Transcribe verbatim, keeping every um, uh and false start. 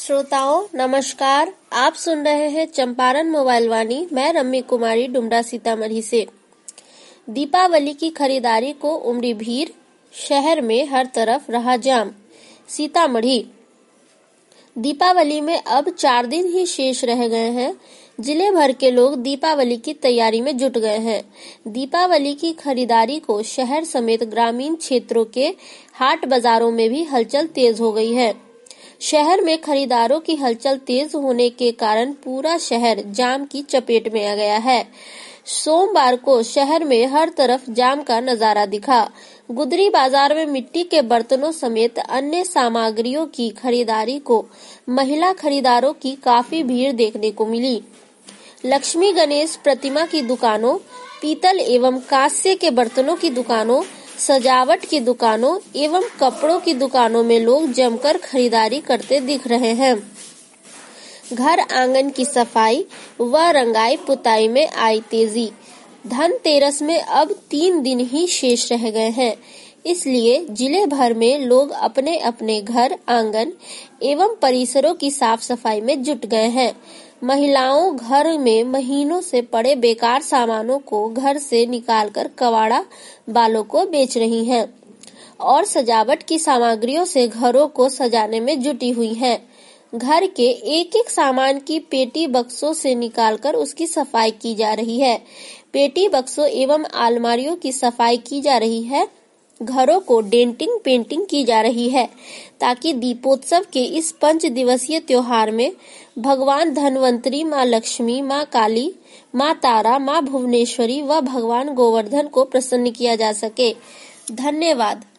श्रोताओं नमस्कार। आप सुन रहे हैं चंपारण मोबाइल वाणी। मैं रम्मी कुमारी डुमरा सीतामढ़ी से। दीपावली की खरीदारी को उमड़ी भीड़, शहर में हर तरफ रहा जाम। सीतामढ़ी दीपावली में अब चार दिन ही शेष रह गए हैं। जिले भर के लोग दीपावली की तैयारी में जुट गए हैं। दीपावली की खरीदारी को शहर समेत ग्रामीण क्षेत्रों के हाट बाजारों में भी हलचल तेज हो गई है। शहर में खरीदारों की हलचल तेज होने के कारण पूरा शहर जाम की चपेट में आ गया है। सोमवार को शहर में हर तरफ जाम का नजारा दिखा। गुदरी बाजार में मिट्टी के बर्तनों समेत अन्य सामग्रियों की खरीदारी को महिला खरीदारों की काफी भीड़ देखने को मिली। लक्ष्मी गणेश प्रतिमा की दुकानों, पीतल एवं कांस्य के बर्तनों की दुकानों, सजावट की दुकानों एवं कपड़ों की दुकानों में लोग जमकर खरीदारी करते दिख रहे हैं। घर आंगन की सफाई व रंगाई पुताई में आई तेजी। धनतेरस में अब तीन दिन ही शेष रह गए हैं, इसलिए जिले भर में लोग अपने अपने घर आंगन एवं परिसरों की साफ सफाई में जुट गए हैं। महिलाओं घर में महीनों से पड़े बेकार सामानों को घर से निकालकर कबाड़ा वालों को बेच रही हैं और सजावट की सामग्रियों से घरों को सजाने में जुटी हुई हैं। घर के एक एक सामान की पेटी बक्सों से निकालकर उसकी सफाई की जा रही है। पेटी बक्सों एवं अलमारियों की सफाई की जा रही है। घरों को डेंटिंग पेंटिंग की जा रही है ताकि दीपोत्सव के इस पंच दिवसीय त्योहार में भगवान धनवंतरी, माँ लक्ष्मी, माँ काली, माँ तारा, माँ भुवनेश्वरी व भगवान गोवर्धन को प्रसन्न किया जा सके। धन्यवाद।